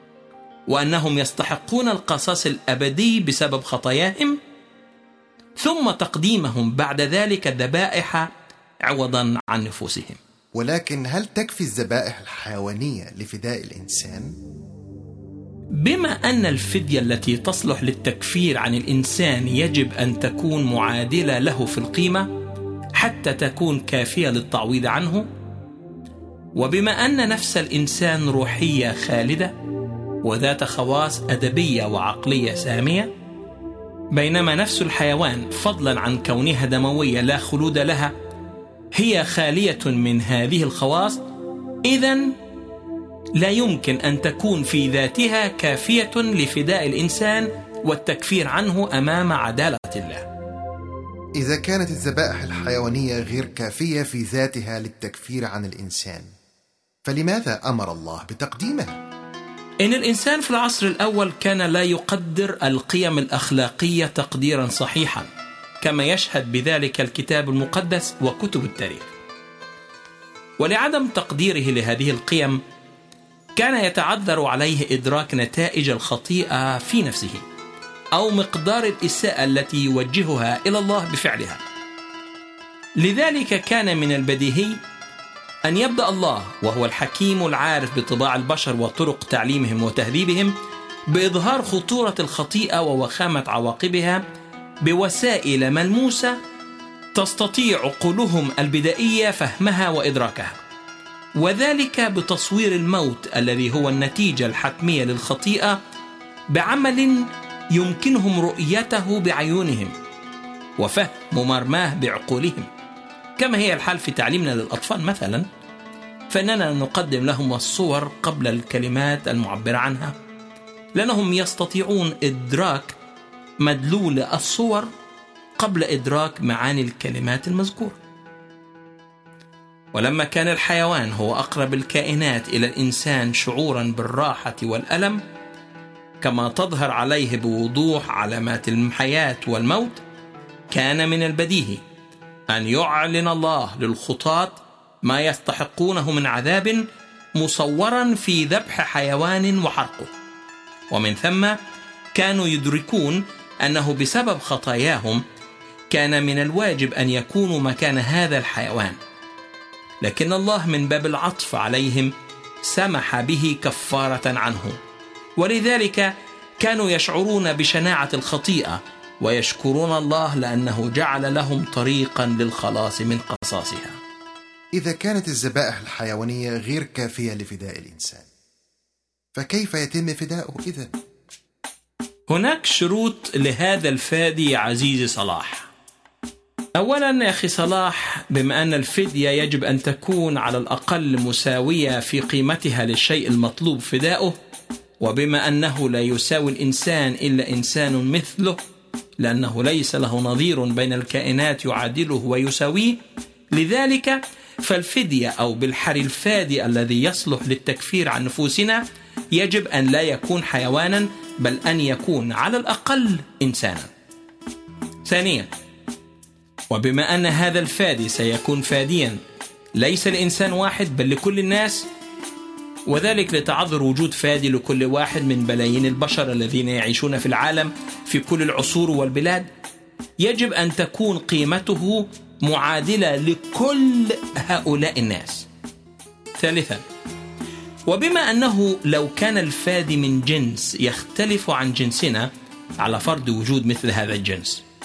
وأنهم يستحقون القصاص الأبدي بسبب خطاياهم، ثم تقديمهم بعد ذلك الذبائح عوضا عن نفوسهم. ولكن هل تكفي الذبائح الحيوانية لفداء الإنسان؟ بما أن الفدية التي تصلح للتكفير عن الإنسان يجب أن تكون معادلة له في القيمة حتى تكون كافية للتعويض عنه، وبما أن نفس الإنسان روحية خالدة وذات خواص أدبية وعقلية سامية، بينما نفس الحيوان فضلا عن كونها دموية لا خلود لها هي خالية من هذه الخواص، إذن لا يمكن أن تكون في ذاتها كافية لفداء الإنسان والتكفير عنه أمام عدالة الله. إذا كانت الذبائح الحيوانية غير كافية في ذاتها للتكفير عن الإنسان، فلماذا أمر الله بتقديمها؟ إن الإنسان في العصر الأول كان لا يقدر القيم الأخلاقية تقديرا صحيحا، كما يشهد بذلك الكتاب المقدس وكتب التاريخ. ولعدم تقديره لهذه القيم كان يتعذر عليه إدراك نتائج الخطيئة في نفسه أو مقدار الإساءة التي يوجهها إلى الله بفعلها. لذلك كان من البديهي أن يبدأ الله وهو الحكيم العارف بطباع البشر وطرق تعليمهم وتهذيبهم بإظهار خطورة الخطيئة ووخامة عواقبها بوسائل ملموسة تستطيع عقولهم البدائية فهمها وإدراكها، وذلك بتصوير الموت الذي هو النتيجة الحتمية للخطيئة بعمل يمكنهم رؤيته بعيونهم وفهم مرماه بعقولهم، كما هي الحال في تعليمنا للأطفال مثلا، فإننا نقدم لهم الصور قبل الكلمات المعبرة عنها، لأنهم يستطيعون إدراك مدلول الصور قبل إدراك معاني الكلمات المذكورة. ولما كان الحيوان هو أقرب الكائنات إلى الإنسان شعورا بالراحة والألم، كما تظهر عليه بوضوح علامات الحياة والموت، كان من البديهي أن يعلن الله للخطاة ما يستحقونه من عذاب مصورا في ذبح حيوان وحرقه، ومن ثم كانوا يدركون أنه بسبب خطاياهم كان من الواجب أن يكونوا مكان هذا الحيوان، لكن الله من باب العطف عليهم سمح به كفارة عنه، ولذلك كانوا يشعرون بشناعة الخطيئة ويشكرون الله لأنه جعل لهم طريقا للخلاص من قصاصها. إذا كانت الذبائح الحيوانية غير كافية لفداء الإنسان، فكيف يتم فداؤه إذن؟ هناك شروط لهذا الفادي يا عزيزي صلاح. أولا يا أخي صلاح، بما أن الفدية يجب أن تكون على الأقل مساوية في قيمتها للشيء المطلوب فداؤه، وبما أنه لا يساوي الإنسان إلا إنسان مثله، لأنه ليس له نظير بين الكائنات يعادله ويساويه، لذلك فالفدية أو بالحري الفادي الذي يصلح للتكفير عن نفوسنا يجب أن لا يكون حيوانا، بل أن يكون على الأقل إنسانا. ثانيا، وبما أن هذا الفادي سيكون فاديا ليس لإنسان واحد بل لكل الناس، وذلك لتعذر وجود فادي لكل واحد من بلايين البشر الذين يعيشون في العالم في كل العصور والبلاد، يجب أن تكون قيمته معادلة لكل هؤلاء الناس. ثالثا، وبما أنه لو كان الفادي من جنس يختلف عن جنسنا على فرض وجود مثل هذا الجنس،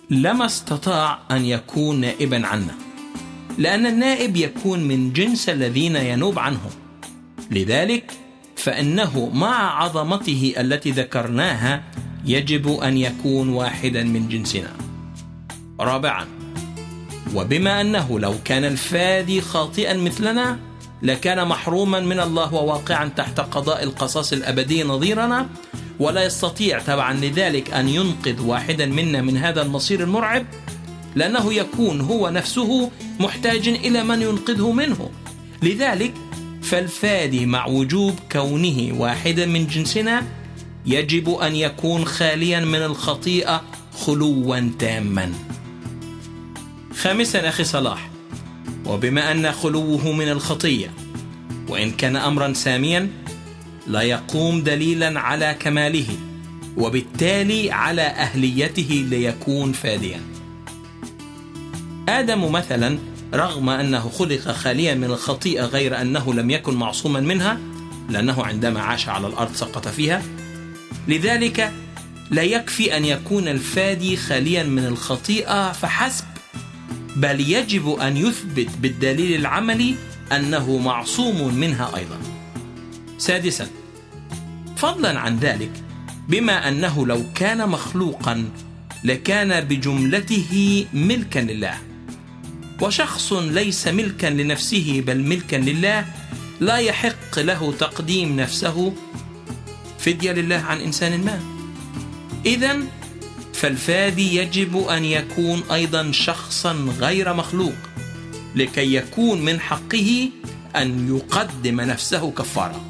لما استطاع أن يكون نائبا عنا، لأن النائب يكون من جنس الذين ينوب عنهم. لذلك فإنه مع عظمته التي ذكرناها يجب أن يكون واحدا من جنسنا. رابعا، وبما أنه لو كان الفادي خاطئا مثلنا لكان محروما من الله وواقعا تحت قضاء القصاص الأبدي نظيرنا، ولا يستطيع تبعا لذلك أن ينقذ واحدا منا من هذا المصير المرعب، لأنه يكون هو نفسه محتاج إلى من ينقذه منه. لذلك فالفادي مع وجوب كونه واحدا من جنسنا يجب أن يكون خاليا من الخطيئة خلوا تاما. خامسا أخي صلاح، وبما أن خلوه من الخطية وإن كان أمرا ساميا لا يقوم دليلا على كماله وبالتالي على أهليته ليكون فاديا. آدم مثلا رغم أنه خلق خاليا من الخطيئة غير أنه لم يكن معصوما منها، لأنه عندما عاش على الأرض سقط فيها. لذلك لا يكفي أن يكون الفادي خاليا من الخطيئة فحسب، بل يجب أن يثبت بالدليل العملي أنه معصوم منها أيضا. سادسا، فضلا عن ذلك بما أنه لو كان مخلوقا لكان بجملته ملكا لله، وشخص ليس ملكا لنفسه بل ملكا لله لا يحق له تقديم نفسه فدية لله عن إنسان ما. إذن فالفادي يجب أن يكون أيضا شخصا غير مخلوق لكي يكون من حقه أن يقدم نفسه كفارة.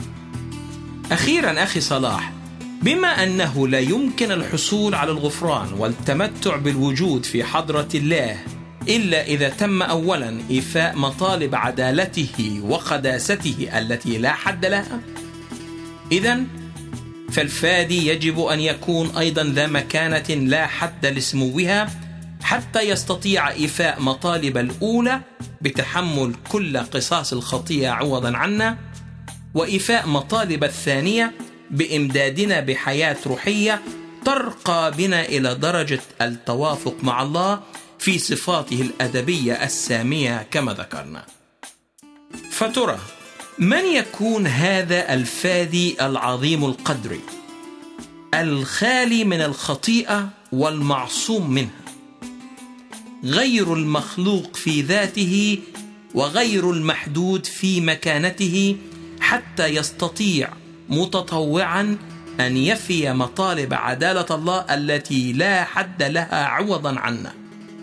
أخيرا أخي صلاح، بما أنه لا يمكن الحصول على الغفران والتمتع بالوجود في حضرة الله إلا إذا تم أولا إيفاء مطالب عدالته وقداسته التي لا حد لها، إذن فالفادي يجب أن يكون أيضا ذا مكانة لا حد لسموها حتى يستطيع إيفاء مطالب الأولى بتحمل كل قصاص الخطيئة عوضا عنا، وإيفاء مطالب الثانية بإمدادنا بحياة روحية ترقى بنا إلى درجة التوافق مع الله في صفاته الأدبية السامية كما ذكرنا. فترى من يكون هذا الفادي العظيم القدر الخالي من الخطيئة والمعصوم منها، غير المخلوق في ذاته وغير المحدود في مكانته، حتى يستطيع متطوعا أن يفي مطالب عدالة الله التي لا حد لها عوضا عنا،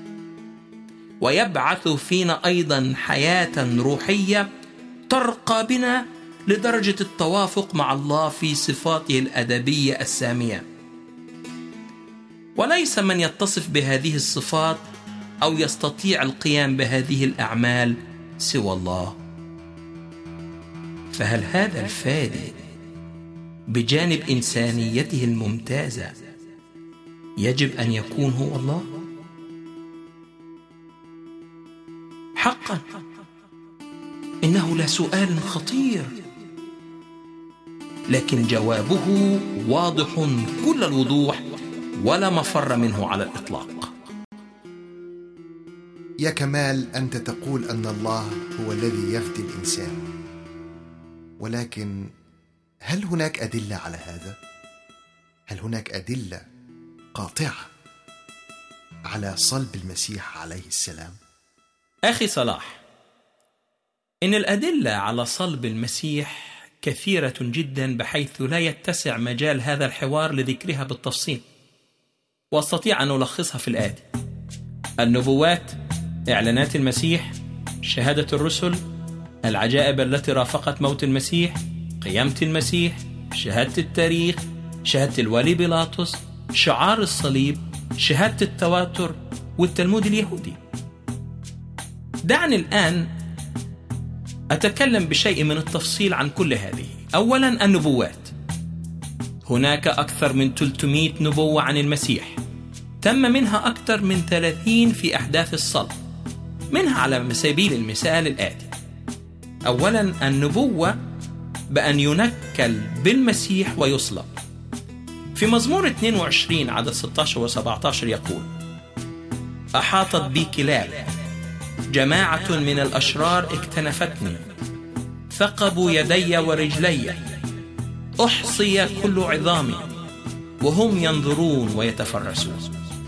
ويبعث فينا أيضا حياة روحية ترقى بنا لدرجة التوافق مع الله في صفاته الأدبية السامية. وليس من يتصف بهذه الصفات أو يستطيع القيام بهذه الأعمال سوى الله. فهل هذا الفادي بجانب إنسانيته الممتازة يجب أن يكون هو الله؟ حقا إنه لسؤال خطير، لكن جوابه واضح كل الوضوح ولا مفر منه على الإطلاق. يا كمال، أنت تقول أن الله هو الذي يفدي الإنسان، ولكن هل هناك أدلة على هذا؟ هل هناك أدلة قاطعة على صلب المسيح عليه السلام؟ أخي صلاح، إن الأدلة على صلب المسيح كثيرة جدا بحيث لا يتسع مجال هذا الحوار لذكرها بالتفصيل، واستطيع أن ألخصها في الآتي: النبوات، إعلانات المسيح، شهادة الرسل، العجائب التي رافقت موت المسيح، قيامة المسيح، شهادة التاريخ، شهادة الولي بيلاطس، شعار الصليب، شهادة التواتر، والتلمود اليهودي. دعني الآن أتكلم بشيء من التفصيل عن كل هذه. أولا، النبوات. هناك أكثر من 300 نبوة عن المسيح، تم منها أكثر من 30 في أحداث الصلب. منها على سبيل المثال الآتي: أولا، النبوة بأن ينكل بالمسيح ويصلب. في مزمور 22 عدد 16 و17 يقول: أحاطت بي كلاب، جماعة من الأشرار اكتنفتني، ثقبوا يدي ورجلي، أحصي كل عظامي، وهم ينظرون ويتفرسون.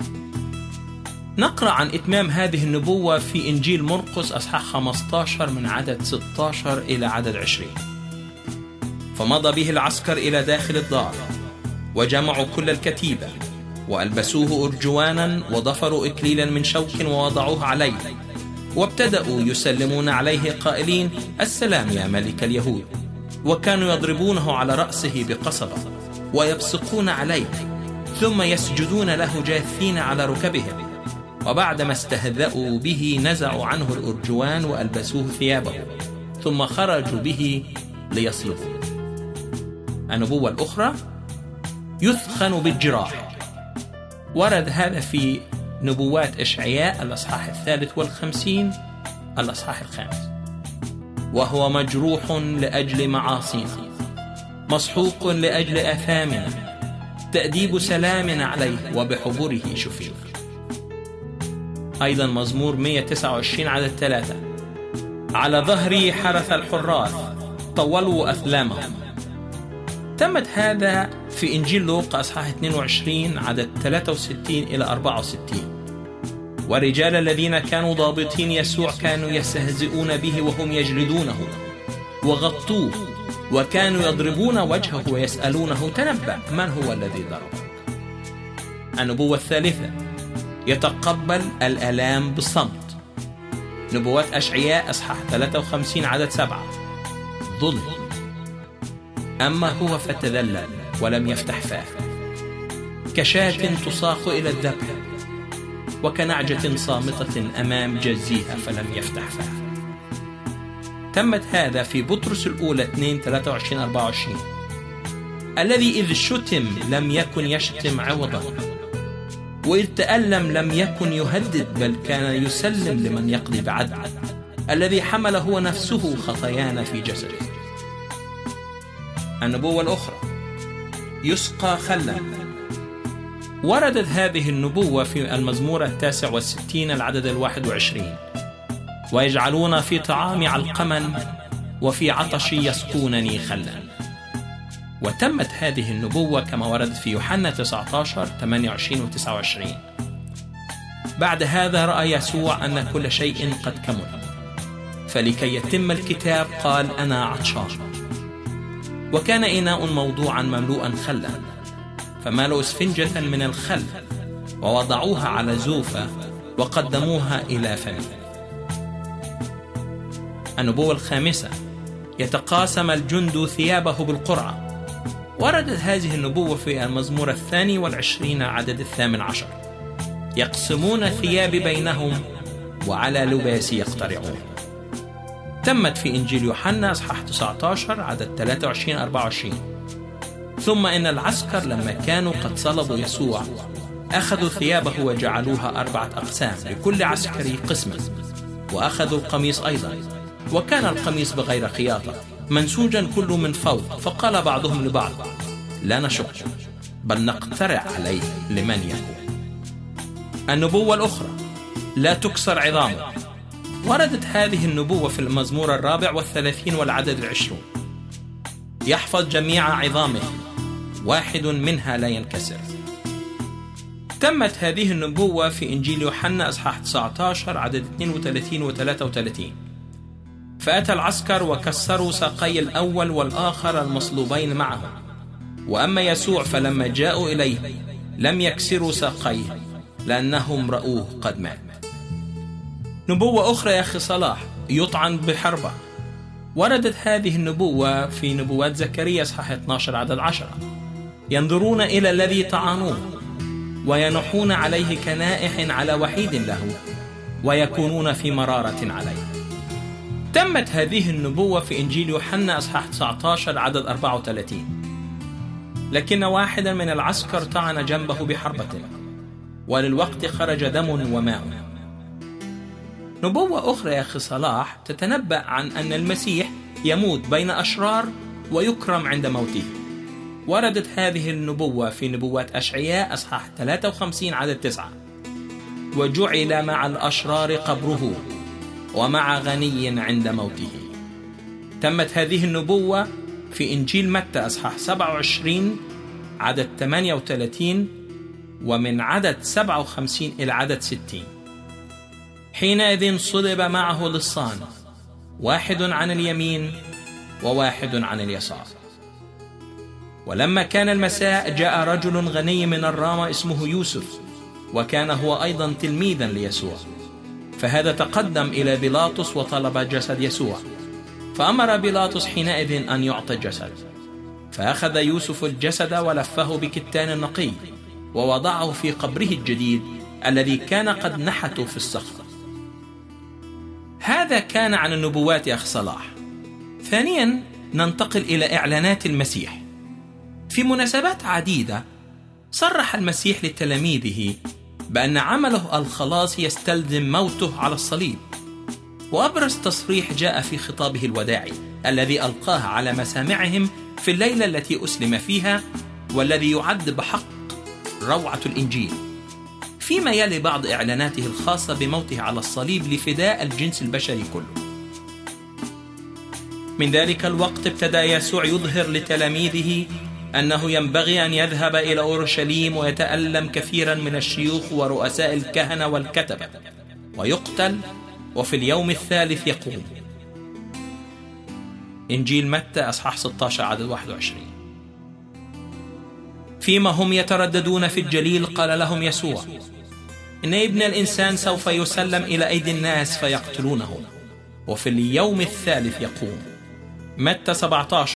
نقرأ عن إتمام هذه النبوة في إنجيل مرقس أصحاح 15 من عدد 16 إلى عدد 20. فمضى به العسكر إلى داخل الدار، وجمعوا كل الكتيبة، وألبسوه أرجوانا، وضفروا إكليلا من شوك ووضعوه عليه، وابتدأوا يسلمون عليه قائلين: السلام يا ملك اليهود. وكانوا يضربونه على رأسه بقصبة ويبصقون عليه، ثم يسجدون له جاثين على ركبهم. وبعدما استهزأوا به نزعوا عنه الأرجوان وألبسوه ثيابه، ثم خرجوا به ليصلبوه. النبوة الأخرى: يثخن بالجراح. ورد هذا في نبوات إشعياء الأصحاح 53 الأصحاح 5. وهو مجروح لأجل معاصينا، مسحوق لأجل آثامنا، تأديب سلام عليه، وبحبره شفينا. أيضا مزمور 129 عدد 3: على ظهري حرث الحراث، طولوا أثلامهم. تمت هذا في إنجيل لوقا أصحاح 22 عدد 63 إلى 64. ورجال الذين كانوا ضابطين يسوع كانوا يستهزئون به وهم يجلدونه وغطوه، وكانوا يضربون وجهه ويسألونه: تنبأ، من هو الذي ضربك؟ النبوة الثالثة: يتقبل الآلام بالصمت. نبوات أشعياء أصحاح 53 عدد 7: ظلم، أما هو فتذلل ولم يفتح فاه، كشاة تساق إلى الذبح، وكنعجة صامتة أمام جزيها فلم يفتح فاه. تمت هذا في بطرس الأولى 2:23-24: الذي إذ شتم لم يكن يشتم عوضا، وإذ تألم لم يكن يهدد، بل كان يسلم لمن يقضي بعدل، الذي حمل هو نفسه خطايانا في جسده. النبوة الأخرى: يسقى خلا. وردت هذه النبوة في المزمور 69 العدد 21: ويجعلون في طعامي علقما، وفي عطشي يسقونني خلا. وتمت هذه النبوة كما وردت في يوحنا 19:28-29. بعد هذا رأى يسوع أن كل شيء قد كمل، فلكي يتم الكتاب قال: أنا عطشان. وكان إناء موضوعا مملوءا خلا، فملؤوا اسفنجة من الخل ووضعوها على زوفة وقدموها إلى فمه. النبوة الخامسة: يتقاسم الجند ثيابه بالقرعة. وردت هذه النبوة في المزمور 22 عدد 18: يقسمون ثيابي بينهم، وعلى لباسي يقترعون. تمت في إنجيل يوحنا أصحاح 19 عدد 23-24: ثم إن العسكر لما كانوا قد صلبوا يسوع أخذوا ثيابه وجعلوها 4 أقسام، لكل عسكري قسما، وأخذوا القميص أيضا، وكان القميص بغير خياطة، منسوجا كله من فوق. فقال بعضهم لبعض: لا نشق، بل نقترع عليه لمن يكون. النبوة الأخرى: لا تكسر عظامه. وردت هذه النبوة في المزمور 34 والعدد 20: يحفظ جميع عظامه، واحد منها لا ينكسر. تمت هذه النبوة في إنجيل يوحنا أصحاح 19 عدد 32-33: فأتى العسكر وكسروا ساقي الأول والآخر المصلوبين معه، وأما يسوع فلما جاءوا إليه لم يكسروا ساقيه، لأنهم رأوه قد مات. نبوة أخرى يا أخي صلاح: يطعن بحربة. وردت هذه النبوة في نبوات زكريا أصحاح 12 عدد 10: ينظرون إلى الذي طعنوه، وينحون عليه كنائح على وحيد له، ويكونون في مرارة عليه. تمت هذه النبوة في إنجيل يوحنا أصحاح 19 عدد 34: لكن واحدا من العسكر طعن جنبه بحربة، وللوقت خرج دم وماء. نبوة أخرى يا أخي صلاح تتنبأ عن أن المسيح يموت بين أشرار ويكرم عند موته. وردت هذه النبوة في نبوات أشعياء أصحاح 53 عدد 9: وجعل مع الأشرار قبره ومع غني عند موته. تمت هذه النبوة في إنجيل متى أصحاح 27 عدد 38 ومن عدد 57 إلى عدد 60. حينئذ صلب معه لصان، واحد عن اليمين وواحد عن اليسار. ولما كان المساء جاء رجل غني من الرامة اسمه يوسف، وكان هو أيضا تلميذا ليسوع، فهذا تقدم إلى بيلاطس وطلب جسد يسوع، فأمر بيلاطس حينئذ أن يعطى الجسد. فأخذ يوسف الجسد ولفه بكتان نقي ووضعه في قبره الجديد الذي كان قد نحته في الصخرة. هذا كان عن النبوات أخ صلاح. ثانيا ننتقل إلى إعلانات المسيح. في مناسبات عديدة صرح المسيح لتلاميذه بأن عمله الخلاص يستلزم موته على الصليب، وأبرز تصريح جاء في خطابه الوداعي الذي ألقاه على مسامعهم في الليلة التي أسلم فيها، والذي يعد بحق روعة الإنجيل، فيما يلي بعض إعلاناته الخاصة بموته على الصليب لفداء الجنس البشري كله. من ذلك الوقت ابتدى يسوع يظهر لتلاميذه أنه ينبغي أن يذهب إلى أورشليم ويتألم كثيرا من الشيوخ ورؤساء الكهنة والكتبة ويقتل، وفي اليوم الثالث يقوم. إنجيل متى أصحاح 16 عدد 21. فيما هم يترددون في الجليل قال لهم يسوع: إن ابن الإنسان سوف يسلم إلى أيدي الناس فيقتلونه، وفي اليوم الثالث يقوم. متى 17